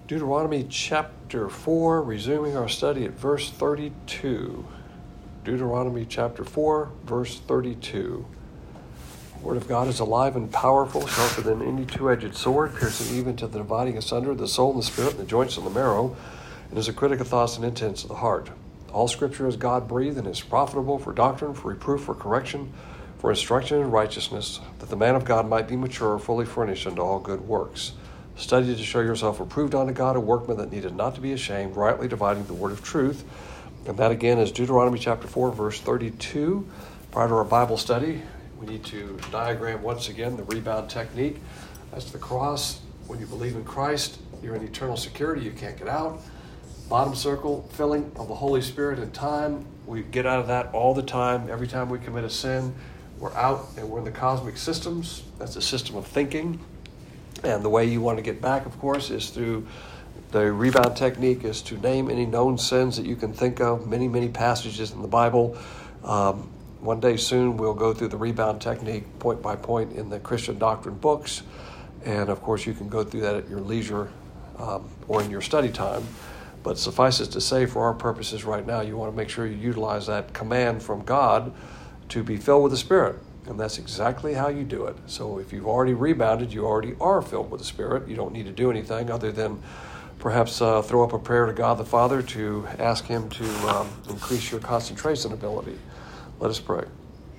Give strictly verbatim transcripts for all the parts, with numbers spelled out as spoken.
Deuteronomy chapter four, resuming our study at verse thirty-two. Deuteronomy chapter four, verse thirty-two. The word of God is alive and powerful, sharper than any two-edged sword, piercing even to the dividing asunder of the soul and the spirit and the joints and the marrow, and is a critic of thoughts and intents of the heart. All Scripture is God-breathed and is profitable for doctrine, for reproof, for correction, for instruction in righteousness, that the man of God might be mature, fully furnished unto all good works. Study to show yourself approved unto God, a workman that needed not to be ashamed, rightly dividing the word of truth. And that again is Deuteronomy chapter four, verse thirty-two. Prior to our Bible study, we need to diagram once again the rebound technique. That's the cross. When you believe in Christ, you're in eternal security. You can't get out. Bottom circle, filling of the Holy Spirit in time. We get out of that all the time. Every time we commit a sin, we're out and we're in the cosmic systems. That's a system of thinking. And the way you want to get back, of course, is through the rebound technique, is to name any known sins that you can think of, many, many passages in the Bible. Um, one day soon we'll go through the rebound technique point by point in the Christian doctrine books. And, of course, you can go through that at your leisure um, or in your study time. But suffice it to say, for our purposes right now, you want to make sure you utilize that command from God to be filled with the Spirit. And that's exactly how you do it. So if you've already rebounded, you already are filled with the Spirit. You don't need to do anything other than perhaps uh, throw up a prayer to God the Father to ask Him to um, increase your concentration ability. Let us pray.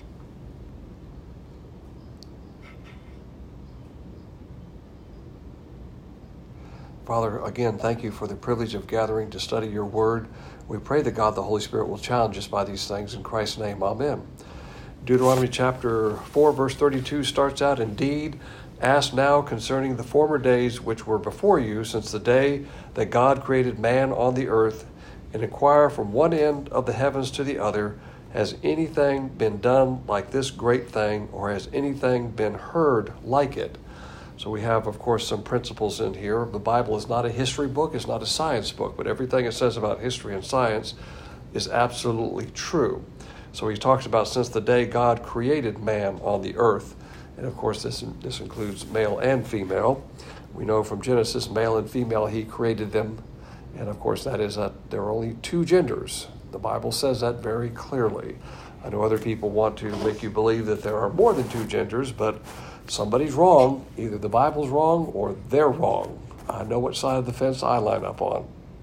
Father, again, thank you for the privilege of gathering to study your word. We pray that God the Holy Spirit will challenge us by these things. In Christ's name, amen. Deuteronomy chapter four, verse thirty-two starts out, "Indeed, ask now concerning the former days which were before you, since the day that God created man on the earth, and inquire from one end of the heavens to the other, has anything been done like this great thing, or has anything been heard like it?" So we have, of course, some principles in here. The Bible is not a history book, it's not a science book, but everything it says about history and science is absolutely true. So he talks about since the day God created man on the earth. And of course, this, this includes male and female. We know from Genesis, male and female, he created them. And of course, that is that there are only two genders. The Bible says that very clearly. I know other people want to make you believe that there are more than two genders, but somebody's wrong. Either the Bible's wrong or they're wrong. I know what side of the fence I line up on.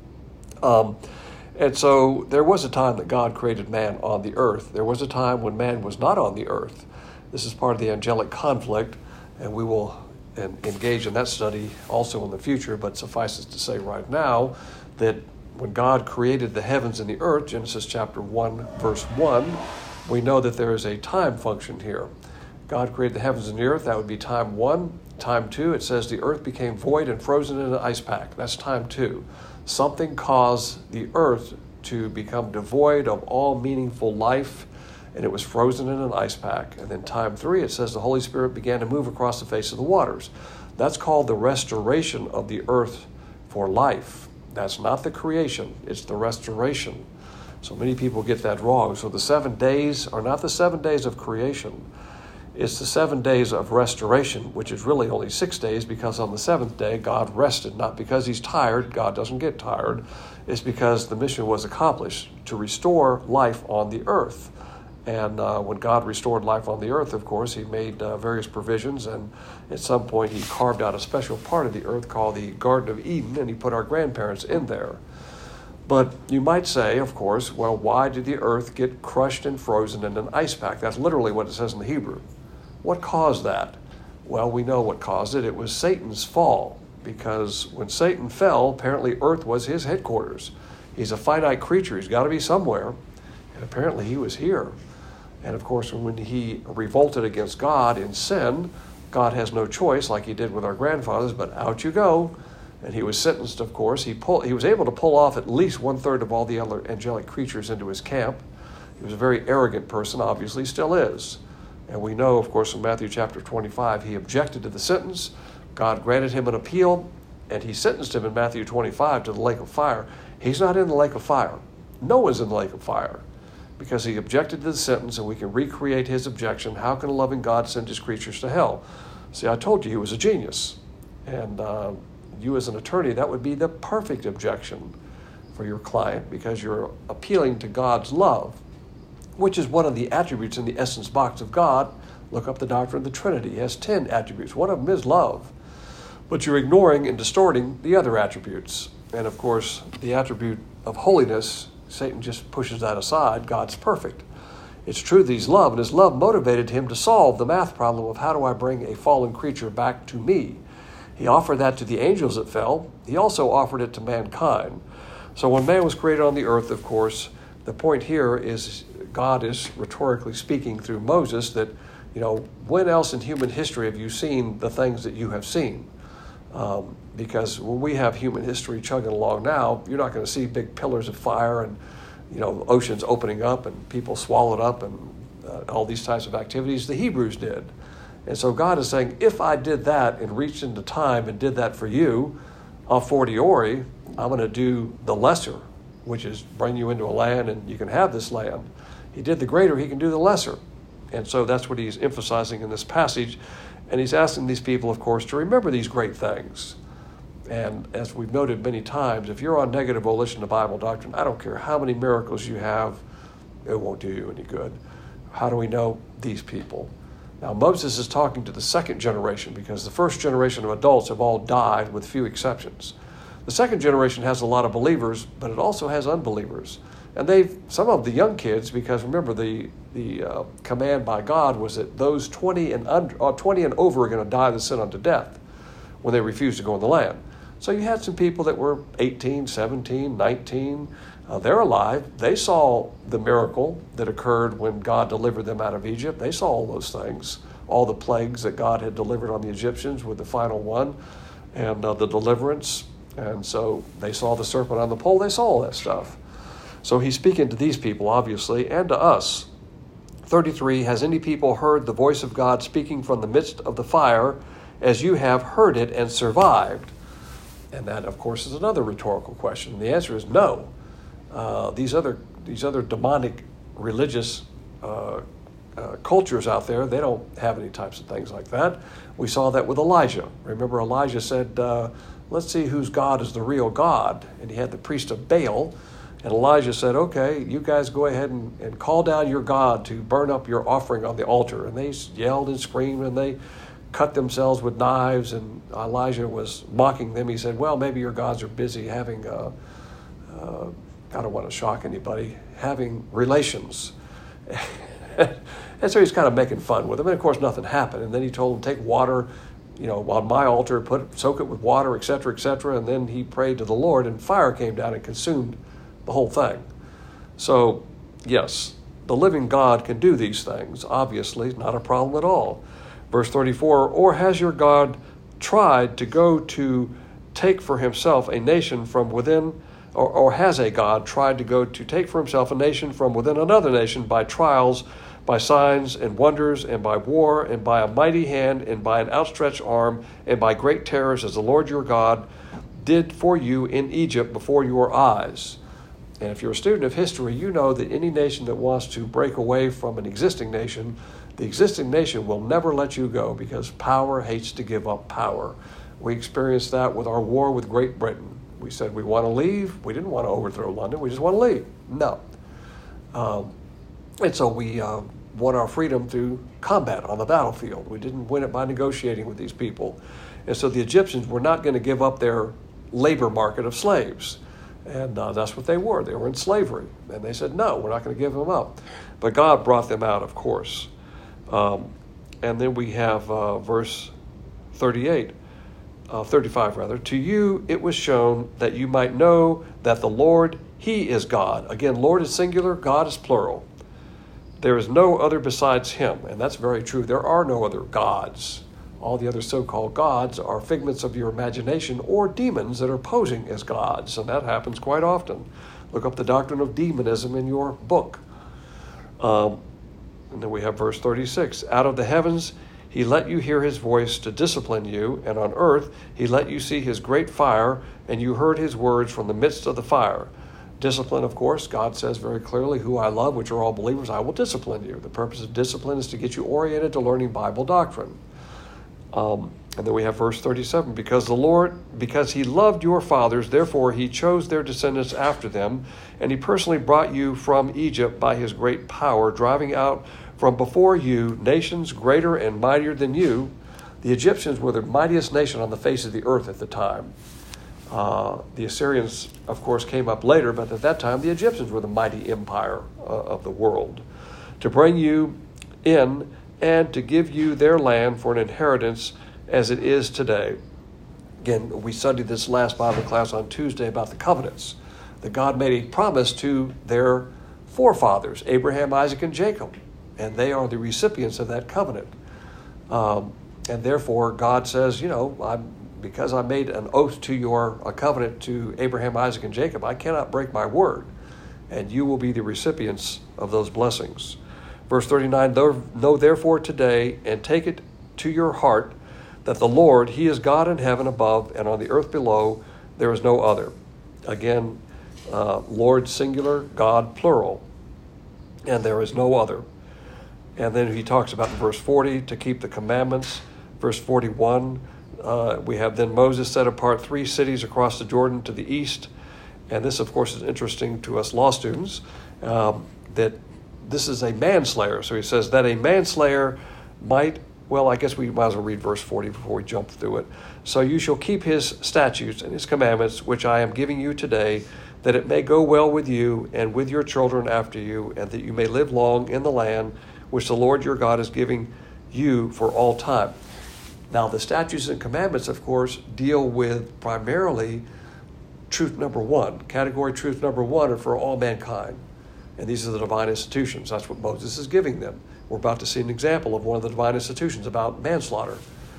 Um, And so there was a time that God created man on the earth. There was a time when man was not on the earth. This is part of the angelic conflict, and we will engage in that study also in the future, but suffices to say right now that when God created the heavens and the earth, Genesis chapter one, verse one, we know that there is a time function here. God created the heavens and the earth. That would be time one. Time two, it says the earth became void and frozen in an ice pack. That's time two. Something caused the earth to become devoid of all meaningful life, and it was frozen in an ice pack. And then time three, it says the Holy Spirit began to move across the face of the waters. That's called the restoration of the earth for life. That's not the creation, it's the restoration. So many people get that wrong. So the seven days are not the seven days of creation. It's the seven days of restoration, which is really only six days because on the seventh day, God rested. Not because he's tired. God doesn't get tired. It's because the mission was accomplished to restore life on the earth. And uh, when God restored life on the earth, of course, he made uh, various provisions. And at some point, he carved out a special part of the earth called the Garden of Eden, and he put our grandparents in there. But you might say, of course, well, why did the earth get crushed and frozen in an ice pack? That's literally what it says in the Hebrew. What caused that? Well, we know what caused it. It was Satan's fall, because when Satan fell, apparently earth was his headquarters. He's a finite creature. He's got to be somewhere. And apparently he was here. And of course, when he revolted against God in sin, God has no choice, like he did with our grandfathers, but out you go. And he was sentenced, of course. He pull, he was able to pull off at least one-third of all the other angelic creatures into his camp. He was a very arrogant person, obviously, still is. And we know, of course, in Matthew chapter twenty-five, he objected to the sentence. God granted him an appeal, and he sentenced him in Matthew twenty-five to the lake of fire. He's not in the lake of fire. Noah's in the lake of fire because he objected to the sentence, and we can recreate his objection. How can a loving God send his creatures to hell? See, I told you he was a genius. And uh, you as an attorney, that would be the perfect objection for your client, because you're appealing to God's love, which is one of the attributes in the essence box of God. Look up the doctrine of the Trinity. It has ten attributes. One of them is love. But you're ignoring and distorting the other attributes. And of course, the attribute of holiness, Satan just pushes that aside. God's perfect. It's true that he's love, and his love motivated him to solve the math problem of how do I bring a fallen creature back to me. He offered that to the angels that fell. He also offered it to mankind. So when man was created on the earth, of course, the point here is God is rhetorically speaking through Moses that, you know, when else in human history have you seen the things that you have seen? Um, because when we have human history chugging along now, you're not going to see big pillars of fire and, you know, oceans opening up and people swallowed up and uh, all these types of activities. The Hebrews did. And so God is saying, if I did that and reached into time and did that for you, a fortiori, I'm going to do the lesser, which is bring you into a land and you can have this land. He did the greater, he can do the lesser. And so that's what he's emphasizing in this passage. And he's asking these people, of course, to remember these great things. And as we've noted many times, if you're on negative volition to Bible doctrine, I don't care how many miracles you have, it won't do you any good. How do we know these people? Now, Moses is talking to the second generation because the first generation of adults have all died with few exceptions. The second generation has a lot of believers, but it also has unbelievers. And they've, some of the young kids, because remember the the uh, command by God was that those twenty and under, uh, twenty and over are going to die the sin unto death when they refuse to go in the land. So you had some people that were eighteen, seventeen, nineteen. Uh, they're alive. They saw the miracle that occurred when God delivered them out of Egypt. They saw all those things, all the plagues that God had delivered on the Egyptians with the final one, and uh, the deliverance. And so they saw the serpent on the pole. They saw all that stuff. So he's speaking to these people, obviously, and to us. thirty-three, has any people heard the voice of God speaking from the midst of the fire as you have heard it and survived? And that, of course, is another rhetorical question. The answer is no. Uh, these other these other demonic religious uh, uh, cultures out there, they don't have any types of things like that. We saw that with Elijah. Remember, Elijah said, uh, let's see whose God is the real God. And he had the priest of Baal. And Elijah said, okay, you guys go ahead and, and call down your God to burn up your offering on the altar. And they yelled and screamed and they cut themselves with knives. And Elijah was mocking them. He said, well, maybe your gods are busy having, uh, uh, I don't want to shock anybody, having relations. And so he's kind of making fun with them. And of course, nothing happened. And then he told them, take water, you know, on my altar, put it, soak it with water, et cetera, et cetera. And then he prayed to the Lord and fire came down and consumed the whole thing. So, yes, the living God can do these things. Obviously, not a problem at all. Verse thirty-four, or has your God tried to go to take for himself a nation from within, or, or has a God tried to go to take for himself a nation from within another nation by trials, by signs and wonders, and by war, and by a mighty hand, and by an outstretched arm, and by great terrors, as the Lord your God did for you in Egypt before your eyes? And if you're a student of history, you know that any nation that wants to break away from an existing nation, the existing nation will never let you go because power hates to give up power. We experienced that with our war with Great Britain. We said we want to leave. We didn't want to overthrow London. We just want to leave. No. Um, and so we uh, won our freedom through combat on the battlefield. We didn't win it by negotiating with these people. And so the Egyptians were not going to give up their labor market of slaves. And uh, that's what they were. They were in slavery. And they said, no, we're not going to give them up. But God brought them out, of course. Um, and then we have uh, verse thirty-eight, uh, thirty-five rather. To you it was shown that you might know that the Lord, he is God. Again, Lord is singular, God is plural. There is no other besides him. And that's very true. There are no other gods. All the other so-called gods are figments of your imagination or demons that are posing as gods, and that happens quite often. Look up the doctrine of demonism in your book. Um, and then we have verse thirty-six. Out of the heavens he let you hear his voice to discipline you, and on earth he let you see his great fire, and you heard his words from the midst of the fire. Discipline, of course, God says very clearly, who I love, which are all believers, I will discipline you. The purpose of discipline is to get you oriented to learning Bible doctrine. Um, And then we have verse thirty-seven, because the Lord, because he loved your fathers, therefore he chose their descendants after them, and he personally brought you from Egypt by his great power, driving out from before you nations greater and mightier than you. The Egyptians were the mightiest nation on the face of the earth at the time. Uh, the Assyrians, of course, came up later, but at that time the Egyptians were the mighty empire uh, of the world. To bring you in and to give you their land for an inheritance as it is today. Again, we studied this last Bible class on Tuesday about the covenants, that God made a promise to their forefathers, Abraham, Isaac, and Jacob, and they are the recipients of that covenant. Um, and therefore, God says, you know, I'm, because I made an oath to your a covenant to Abraham, Isaac, and Jacob, I cannot break my word, and you will be the recipients of those blessings. Verse thirty-nine, know therefore today and take it to your heart that the Lord, he is God in heaven above and on the earth below, there is no other. Again, uh, Lord singular, God plural, and there is no other. And then he talks about in verse forty, to keep the commandments. Verse forty-one, uh, we have then Moses set apart three cities across the Jordan to the east. And this, of course, is interesting to us law students, um, that this is a manslayer. So he says that a manslayer might, well, I guess we might as well read verse forty before we jump through it. So you shall keep his statutes and his commandments, which I am giving you today, that it may go well with you and with your children after you, and that you may live long in the land which the Lord your God is giving you for all time. Now, the statutes and commandments, of course, deal with primarily truth number one. Category truth number one are for all mankind. And these are the divine institutions. That's what Moses is giving them. We're about to see an example of one of the divine institutions about manslaughter.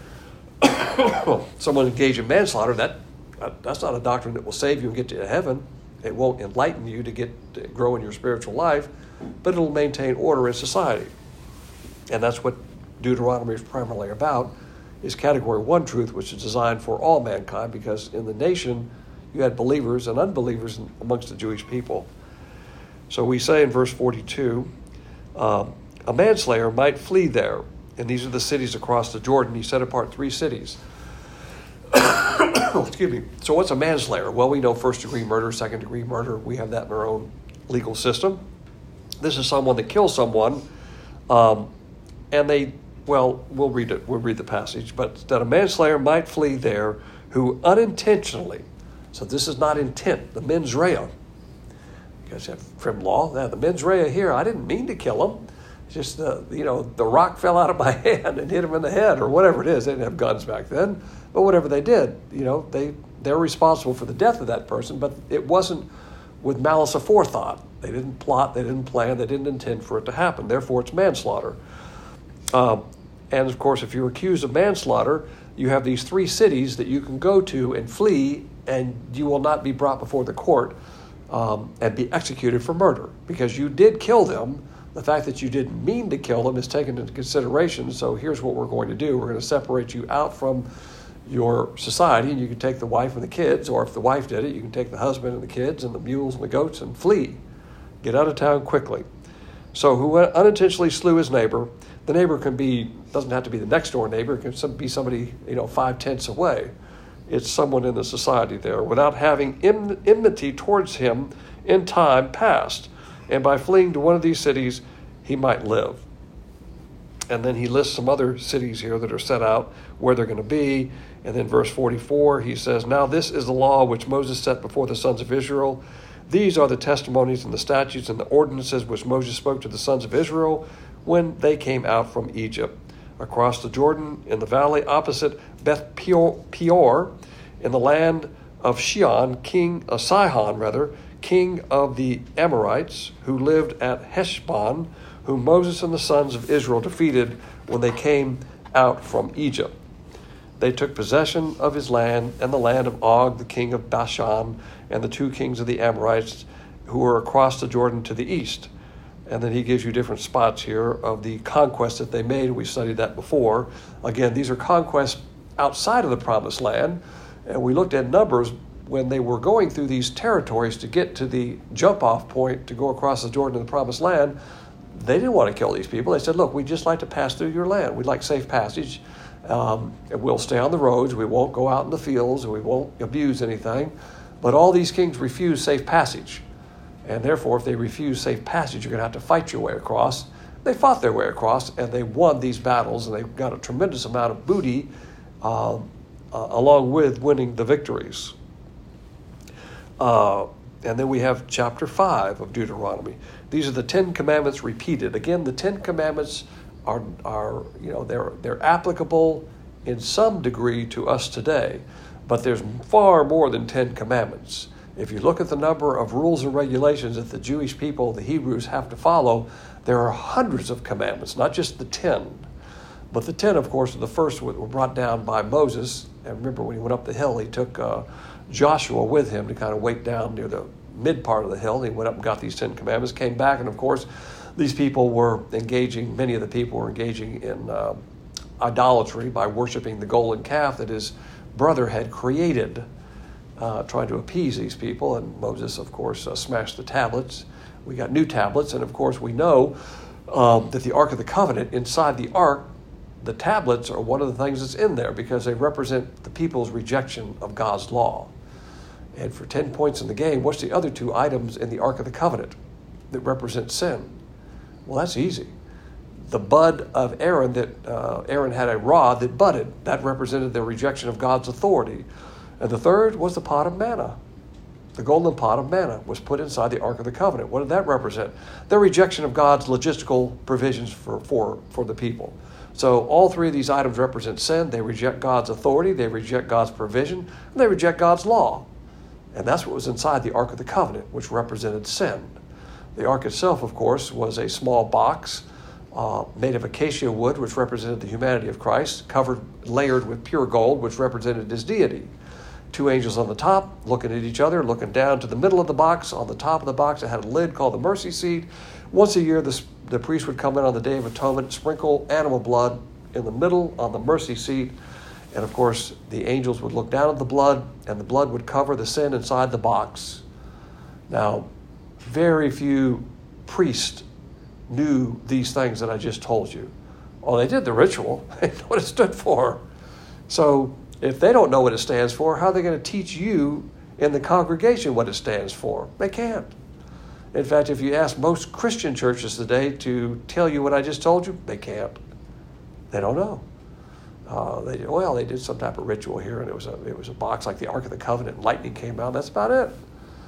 Someone engaged in manslaughter, that that's not a doctrine that will save you and get you to heaven. It won't enlighten you to get to grow in your spiritual life, but it'll maintain order in society. And that's what Deuteronomy is primarily about, is category one truth, which is designed for all mankind, because in the nation you had believers and unbelievers amongst the Jewish people. So we say in verse forty-two, um, a manslayer might flee there. And these are the cities across the Jordan. He set apart three cities. Excuse me. So what's a manslayer? Well, we know first-degree murder, second-degree murder. We have that in our own legal system. This is someone that kills someone, um, and they, well, we'll read it. We'll read the passage. But that a manslayer might flee there who unintentionally, so this is not intent, the mens rea. You guys have criminal law. Now, the mens rea here, I didn't mean to kill him. Just, uh, you know, the rock fell out of my hand and hit him in the head or whatever it is. They didn't have guns back then. But whatever they did, you know, they, they're responsible for the death of that person. But it wasn't with malice aforethought. They didn't plot, they didn't plan, they didn't intend for it to happen. Therefore, it's manslaughter. Um, and, of course, if you're accused of manslaughter, you have these three cities that you can go to and flee, and you will not be brought before the court um, and be executed for murder because you did kill them. The fact that you didn't mean to kill them is taken into consideration. So here's what we're going to do. We're going to separate you out from your society, and you can take the wife and the kids, or if the wife did it, you can take the husband and the kids and the mules and the goats and flee. Get out of town quickly. So who unintentionally slew his neighbor, the neighbor can be, doesn't have to be the next door neighbor, it can be somebody, you know, five tenths away. It's someone in the society there, without having enmity towards him in time past. And by fleeing to one of these cities, he might live. And then he lists some other cities here that are set out where they're going to be. And then verse forty-four, he says, now this is the law which Moses set before the sons of Israel. These are the testimonies and the statutes and the ordinances which Moses spoke to the sons of Israel when they came out from Egypt, across the Jordan, in the valley opposite Beth Peor, in the land of Shion, king of Sihon, rather, king of the Amorites, who lived at Heshbon, whom Moses and the sons of Israel defeated when they came out from Egypt. They took possession of his land and the land of Og, the king of Bashan, and the two kings of the Amorites, who were across the Jordan to the east. And then he gives you different spots here of the conquest that they made. We studied that before. Again, these are conquests outside of the promised land. And we looked at Numbers when they were going through these territories to get to the jump-off point to go across the Jordan to the promised land. They didn't want to kill these people. They said, look, we'd just like to pass through your land. We'd like safe passage. Um, and we'll stay on the roads. We won't go out in the fields, and we won't abuse anything. But all these kings refuse safe passage. And therefore, if they refuse safe passage, you're going to have to fight your way across. They fought their way across, and they won these battles, and they got a tremendous amount of booty uh, uh, along with winning the victories. Uh, and then we have chapter five of Deuteronomy. These are the Ten Commandments repeated. Again, the Ten Commandments are, are you know, they're they're applicable in some degree to us today, but there's far more than Ten Commandments. If you look at the number of rules and regulations that the Jewish people, the Hebrews, have to follow, there are hundreds of commandments, not just the ten. But the ten, of course, are the first were brought down by Moses. And remember, when he went up the hill, he took uh, Joshua with him to kind of wait down near the mid part of the hill. He went up and got these Ten Commandments, came back, and of course, these people were engaging, many of the people were engaging in uh, idolatry by worshiping the golden calf that his brother had created, uh, trying to appease these people. And Moses, of course, uh, smashed the tablets. We got new tablets, and of course, we know um, that the Ark of the Covenant, inside the Ark, the tablets are one of the things that's in there because they represent the people's rejection of God's law. And for ten points in the game, what's the other two items in the Ark of the Covenant that represent sin? Well, that's easy. The bud of Aaron, that uh, Aaron had a rod that budded. That represented the rejection of God's authority. And the third was the pot of manna. The golden pot of manna was put inside the Ark of the Covenant. What did that represent? The rejection of God's logistical provisions for, for, for the people. So all three of these items represent sin. They reject God's authority. They reject God's provision. And they reject God's law. And that's what was inside the Ark of the Covenant, which represented sin. The Ark itself, of course, was a small box uh, made of acacia wood, which represented the humanity of Christ, covered, layered with pure gold, which represented his deity. Two angels on the top, looking at each other, looking down to the middle of the box. On the top of the box, it had a lid called the mercy seat. Once a year, the, the priest would come in on the Day of Atonement, sprinkle animal blood in the middle on the mercy seat. And of course, the angels would look down at the blood, and the blood would cover the sin inside the box. Now, very few priests knew these things that I just told you. Well, they did the ritual. They know what it stood for. So if they don't know what it stands for, how are they going to teach you in the congregation what it stands for? They can't. In fact, if you ask most Christian churches today to tell you what I just told you, they can't. They don't know. Uh, they well, they did some type of ritual here, and it was a it was a box like the Ark of the Covenant. And lightning came out. That's about it.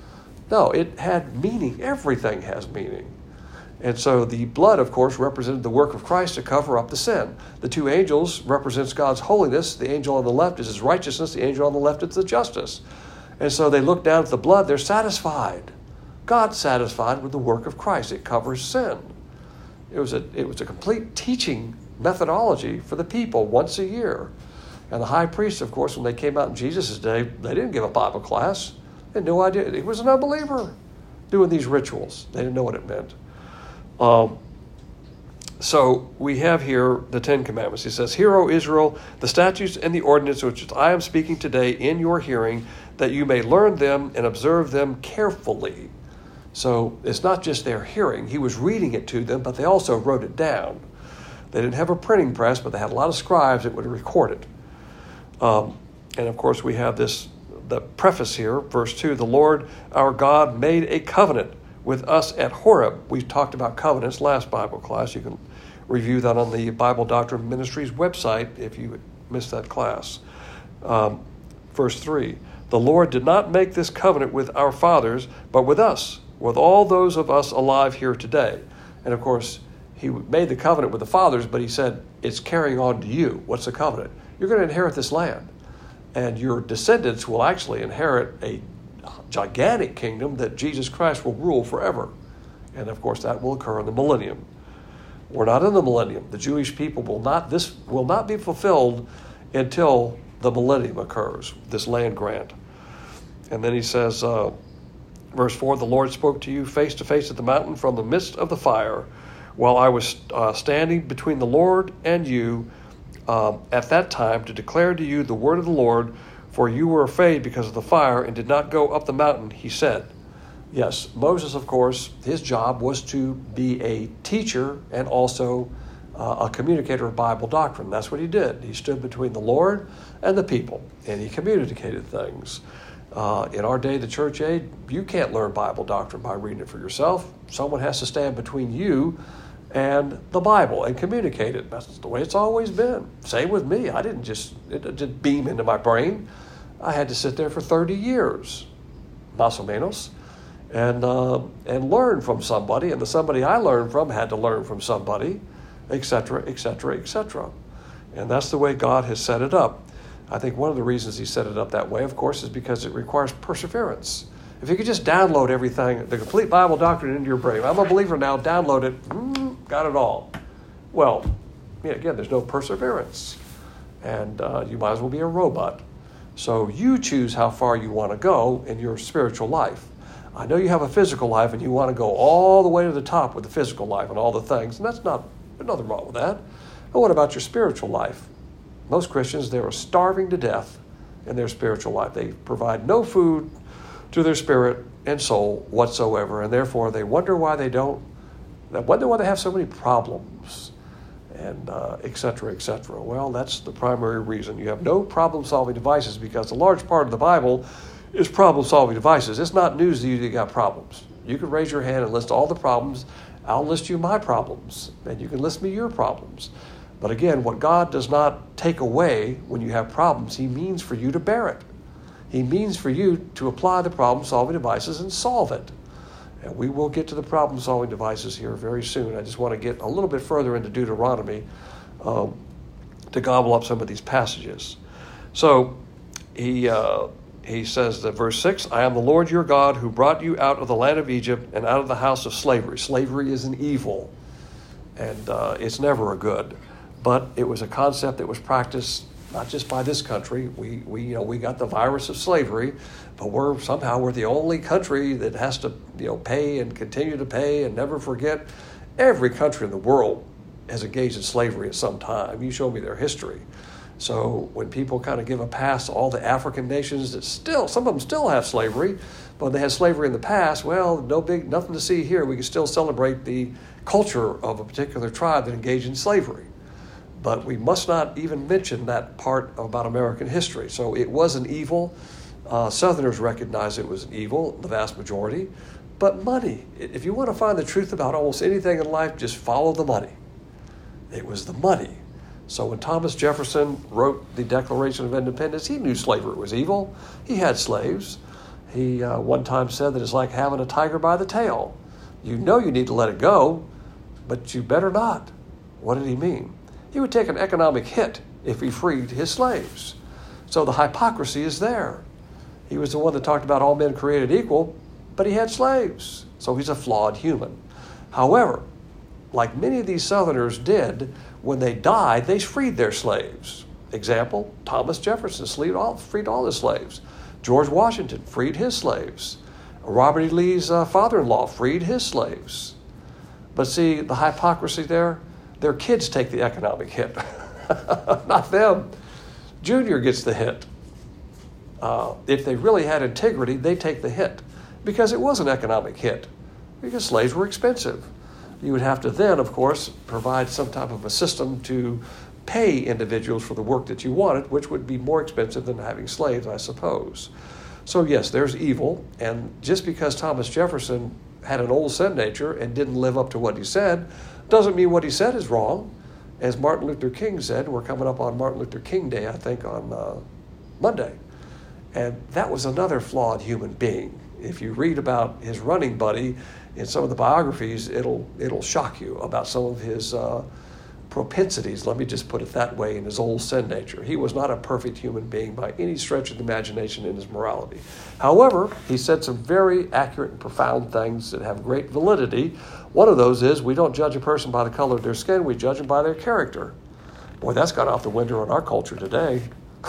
No, it had meaning. Everything has meaning. And so the blood, of course, represented the work of Christ to cover up the sin. The two angels represents God's holiness. The angel on the left is his righteousness. The angel on the left is the justice. And so they look down at the blood. They're satisfied. God's satisfied with the work of Christ. It covers sin. It was a it was a complete teaching methodology for the people once a year. And the high priest, of course, when they came out in Jesus' day, they didn't give a Bible class. They had no idea. He was an unbeliever doing these rituals. They didn't know what it meant. Um, so we have here the Ten Commandments. He says, "Hear, O Israel, the statutes and the ordinances which I am speaking today in your hearing, that you may learn them and observe them carefully." So it's not just their hearing. He was reading it to them, but they also wrote it down. They didn't have a printing press, but they had a lot of scribes that would record it. Um, and of course, we have this, the preface here, verse two, "The Lord our God made a covenant with us at Horeb." We talked about covenants last Bible class. You can review that on the Bible Doctrine Ministries website if you missed that class. Um, verse three, "The Lord did not make this covenant with our fathers, but with us, with all those of us alive here today." And of course, he made the covenant with the fathers, but he said, it's carrying on to you. What's the covenant? You're going to inherit this land, and your descendants will actually inherit a gigantic kingdom that Jesus Christ will rule forever. And of course, that will occur in the millennium. We're not in the millennium. The Jewish people will not, this will not be fulfilled until the millennium occurs, this land grant. And then he says, uh, verse four, "The Lord spoke to you face to face at the mountain from the midst of the fire, while I was uh, standing between the Lord and you um, at that time to declare to you the word of the Lord, for you were afraid because of the fire and did not go up the mountain," he said. Yes, Moses, of course, his job was to be a teacher and also uh, a communicator of Bible doctrine. That's what he did. He stood between the Lord and the people, and he communicated things. Uh, in our day, the church age, you can't learn Bible doctrine by reading it for yourself. Someone has to stand between you and the Bible and communicate it. That's the way it's always been. Same with me. I didn't just, it didn't beam into my brain. I had to sit there for thirty years, más o menos, and, uh, and learn from somebody, and the somebody I learned from had to learn from somebody, et cetera, et cetera, et cetera. And that's the way God has set it up. I think one of the reasons he set it up that way, of course, is because it requires perseverance. If you could just download everything, the complete Bible doctrine into your brain, I'm a believer now, download it, mm, got it all. Well, yeah, again, there's no perseverance. And uh, you might as well be a robot. So you choose how far you want to go in your spiritual life. I know you have a physical life and you want to go all the way to the top with the physical life and all the things, and that's not, there's nothing wrong with that. But what about your spiritual life? Most Christians, they are starving to death in their spiritual life. They provide no food to their spirit and soul whatsoever, and therefore they wonder why they don't, they wonder why they have so many problems, and uh, et cetera, et cetera. Well, that's the primary reason. You have no problem-solving devices because a large part of the Bible is problem-solving devices. It's not news to you that you got problems. You can raise your hand and list all the problems. I'll list you my problems, and you can list me your problems. But again, what God does not take away when you have problems, he means for you to bear it. He means for you to apply the problem-solving devices and solve it. And we will get to the problem-solving devices here very soon. I just want to get a little bit further into Deuteronomy um, to gobble up some of these passages. So he uh, he says that verse six, I am the Lord your God who brought you out of the land of Egypt and out of the house of slavery. Slavery is an evil, and uh, it's never a good. But it was a concept that was practiced not just by this country. We, we, you know, we got the virus of slavery, but we're somehow we're the only country that has to, you know, pay and continue to pay and never forget. Every country in the world has engaged in slavery at some time. You show me their history. So when people kind of give a pass to all the African nations that still, some of them still have slavery, but they had slavery in the past, well, no big, nothing to see here. We can still celebrate the culture of a particular tribe that engaged in slavery. But we must not even mention that part about American history. So it was an evil. Uh, Southerners recognized it was an evil, the vast majority. But money, if you want to find the truth about almost anything in life, just follow the money. It was the money. So when Thomas Jefferson wrote the Declaration of Independence, he knew slavery was evil. He had slaves. He uh, one time said that it's like having a tiger by the tail. You know you need to let it go, but you better not. What did he mean? He would take an economic hit if he freed his slaves. So the hypocrisy is there. He was the one that talked about all men created equal, but he had slaves. So he's a flawed human. However, like many of these Southerners did, when they died, they freed their slaves. Example, Thomas Jefferson freed all, freed all his slaves. George Washington freed his slaves. Robert E. Lee's uh, father-in-law freed his slaves. But see, the hypocrisy there, their kids take the economic hit, not them. Junior gets the hit. Uh, if they really had integrity, they take the hit because it was an economic hit because slaves were expensive. You would have to then, of course, provide some type of a system to pay individuals for the work that you wanted, which would be more expensive than having slaves, I suppose. So yes, there's evil, and just because Thomas Jefferson had an old sin nature and didn't live up to what he said, doesn't mean what he said is wrong. As Martin Luther King said, we're coming up on Martin Luther King Day, I think, on uh, Monday. And that was another flawed human being. If you read about his running buddy in some of the biographies, it'll it'll shock you about some of his uh, propensities, let me just put it that way, in his old sin nature. He was not a perfect human being by any stretch of the imagination in his morality. However, he said some very accurate and profound things that have great validity. One of those is, we don't judge a person by the color of their skin, we judge them by their character. Boy, that's gone out the window in our culture today.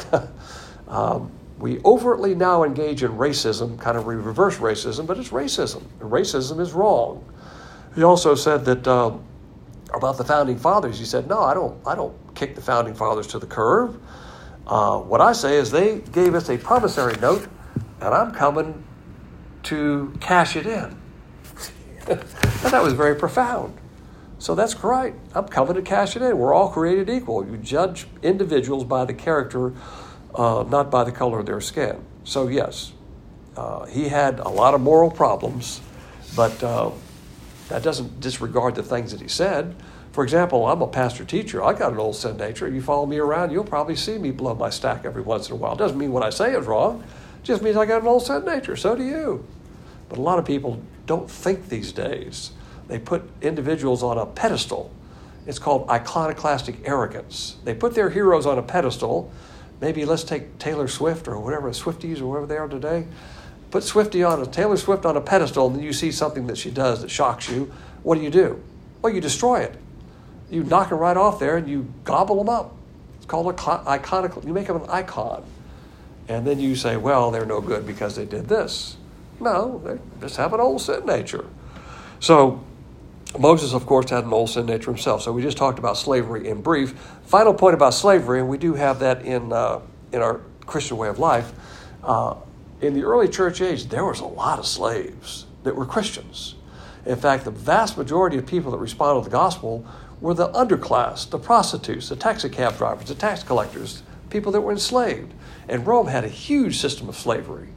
um, we overtly now engage in racism, kind of reverse racism, but it's racism. And racism is wrong. He also said that uh, about the founding fathers, he said, no, I don't I don't kick the founding fathers to the curb. Uh, what I say is they gave us a promissory note, and I'm coming to cash it in. And that was very profound. So that's great. I'm coming to cash it in. We're all created equal. You judge individuals by the character, uh, not by the color of their skin. So yes, uh, he had a lot of moral problems, but uh, that doesn't disregard the things that he said. For example, I'm a pastor-teacher. I got an old sin nature. You follow me around, you'll probably see me blow my stack every once in a while. Doesn't mean what I say is wrong. It just means I got an old sin nature. So do you. But a lot of people don't think these days. They put individuals on a pedestal. It's called iconoclastic arrogance. They put their heroes on a pedestal. Maybe let's take Taylor Swift or whatever, Swifties or whatever they are today. Put Swiftie on a Taylor Swift on a pedestal, and then you see something that she does that shocks you. What do you do? Well, you destroy it. You knock them right off there and you gobble them up. It's called a iconic. You make them an icon. And then you say, well, they're no good because they did this. No, they just have an old sin nature. So Moses, of course, had an old sin nature himself. So we just talked about slavery in brief. Final point about slavery, and we do have that in uh, in our Christian way of life. Uh, in the early church age, there was a lot of slaves that were Christians. In fact, the vast majority of people that responded to the gospel were the underclass, the prostitutes, the taxi cab drivers, the tax collectors, people that were enslaved. And Rome had a huge system of slavery.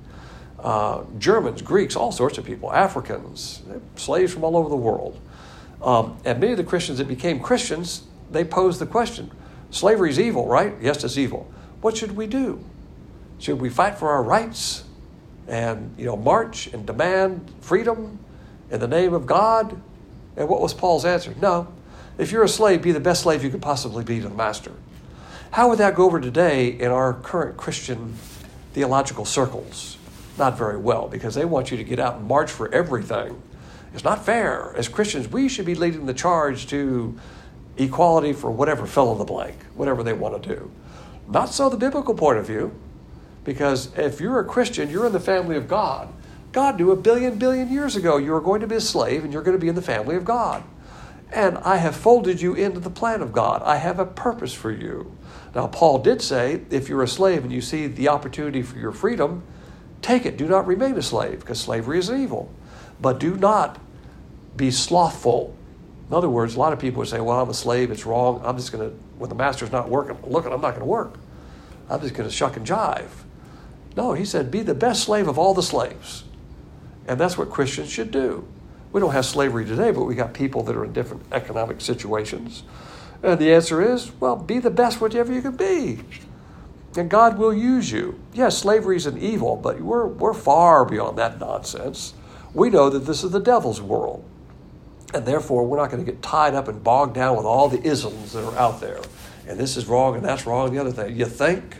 Uh, Germans, Greeks, all sorts of people, Africans, slaves from all over the world. Um, and many of the Christians that became Christians, they posed the question, slavery is evil, right? Yes, it's evil. What should we do? Should we fight for our rights and, you know, march and demand freedom in the name of God? And what was Paul's answer? No. If you're a slave, be the best slave you could possibly be to the master. How would that go over today in our current Christian theological circles? Not very well, because they want you to get out and march for everything. It's not fair. As Christians, we should be leading the charge to equality for whatever fill in the blank, whatever they want to do. Not so the biblical point of view, because if you're a Christian, you're in the family of God. God knew a billion, billion years ago you are going to be a slave and you're going to be in the family of God. And I have folded you into the plan of God. I have a purpose for you. Now, Paul did say, if you're a slave and you see the opportunity for your freedom, take it. Do not remain a slave, because slavery is evil. But do not be slothful. In other words, a lot of people would say, well, I'm a slave, it's wrong. I'm just going to, when the master's not working, looking, I'm not going to work. I'm just going to shuck and jive. No, he said, be the best slave of all the slaves. And that's what Christians should do. We don't have slavery today, but we got people that are in different economic situations. And the answer is, well, be the best whatever you can be. And God will use you. Yes, slavery is an evil, but we're, we're far beyond that nonsense. We know that this is the devil's world. And therefore, we're not going to get tied up and bogged down with all the isms that are out there. And this is wrong, and that's wrong, and the other thing. You think?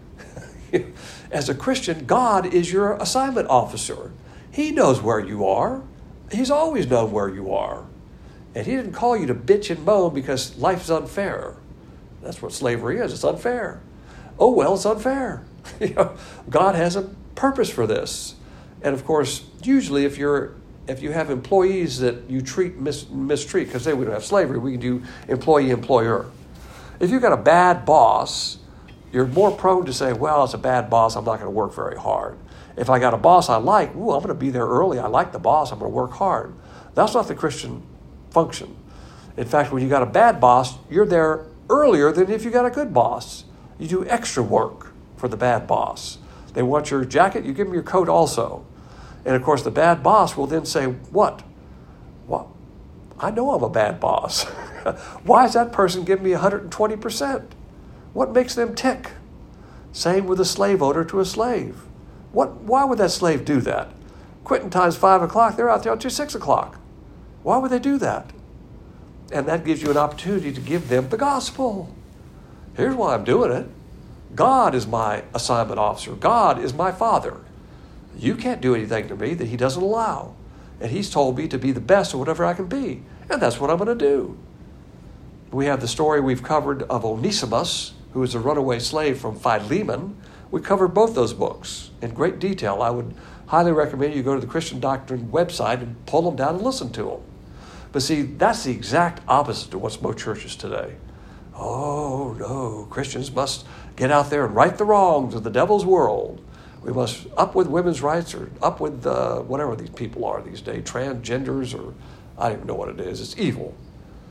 As a Christian, God is your assignment officer. He knows where you are. He's always known where you are. And he didn't call you to bitch and moan because life is unfair. That's what slavery is. It's unfair. Oh, well, it's unfair. You know, God has a purpose for this. And of course, usually if you're if you have employees that you treat mis- mistreat, because we don't have slavery, we can do employee-employer. If you've got a bad boss, you're more prone to say, well, it's a bad boss, I'm not going to work very hard. If I got a boss I like, ooh, I'm going to be there early. I like the boss. I'm going to work hard. That's not the Christian function. In fact, when you got a bad boss, you're there earlier than if you got a good boss. You do extra work for the bad boss. They want your jacket, you give them your coat also. And of course, the bad boss will then say, what? What? I know I'm a bad boss. Why is that person giving me one hundred twenty percent? What makes them tick? Same with a slave owner to a slave. What? Why would that slave do that? Quitting time's five o'clock, they're out there until six o'clock. Why would they do that? And that gives you an opportunity to give them the gospel. Here's why I'm doing it. God is my assignment officer. God is my father. You can't do anything to me that he doesn't allow. And he's told me to be the best of whatever I can be. And that's what I'm going to do. We have the story we've covered of Onesimus, who was a runaway slave from Philemon. We covered both those books in great detail. I would highly recommend you go to the Christian Doctrine website and pull them down and listen to them. But see, that's the exact opposite to what's most churches today. Oh, no, Christians must get out there and right the wrongs of the devil's world. We must up with women's rights or up with uh, whatever these people are these days, transgenders, or I don't even know what it is. It's evil.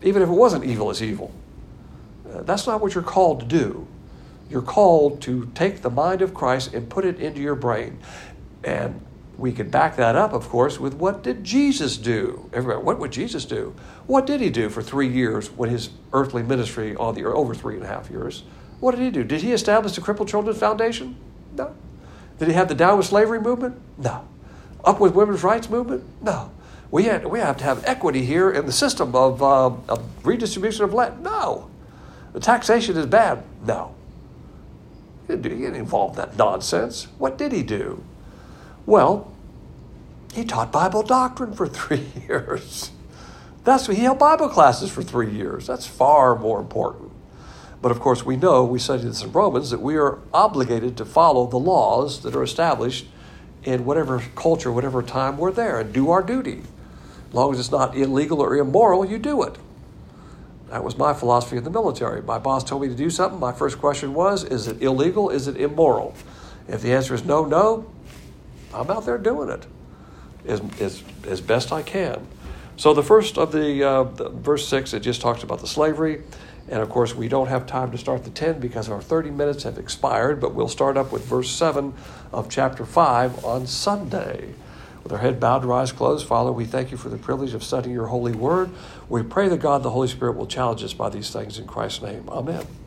even if it wasn't evil, it's evil. Uh, that's not what you're called to do. You're called to take the mind of Christ and put it into your brain. And we could back that up, of course, with what did Jesus do? Everybody, what would Jesus do? What did he do for three years when his earthly ministry on the earth, over three and a half years? What did he do? Did he establish the Crippled Children's Foundation? No. Did he have the Down with Slavery movement? No. Up with Women's Rights movement? No. We had, we have to have equity here in the system of, uh, of redistribution of land? No. The taxation is bad? No. He didn't, he didn't involve in that nonsense. What did he do? Well, he taught Bible doctrine for three years. That's what he held Bible classes for three years. That's far more important. But of course, we know, we studied this in Romans, that we are obligated to follow the laws that are established in whatever culture, whatever time we're there, and do our duty. As long as it's not illegal or immoral, you do it. That was my philosophy in the military. My boss told me to do something. My first question was, is it illegal? Is it immoral? If the answer is no, no, I'm out there doing it as, as, as best I can. So the first of the, uh, the verse six, it just talks about the slavery. And of course, we don't have time to start the ten because our thirty minutes have expired, but we'll start up with verse seven of chapter five on Sunday. With our head bowed, our eyes closed, Father, we thank you for the privilege of studying your holy word. We pray that God, the Holy Spirit, will challenge us by these things in Christ's name. Amen.